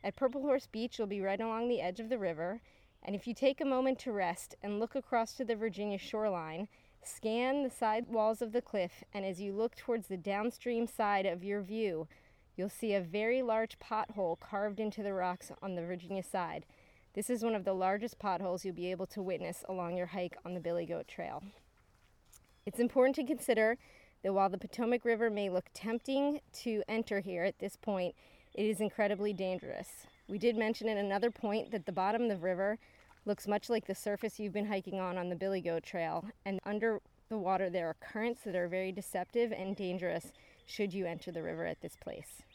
At Purple Horse Beach, you'll be right along the edge of the river, and if you take a moment to rest and look across to the Virginia shoreline, scan the side walls of the cliff, and as you look towards the downstream side of your view, you'll see a very large pothole carved into the rocks on the Virginia side. This is one of the largest potholes you'll be able to witness along your hike on the Billy Goat Trail. It's important to consider that while the Potomac River may look tempting to enter here at this point, it is incredibly dangerous. We did mention at another point that the bottom of the river looks much like the surface you've been hiking on the Billy Goat Trail, and under the water there are currents that are very deceptive and dangerous should you enter the river at this place.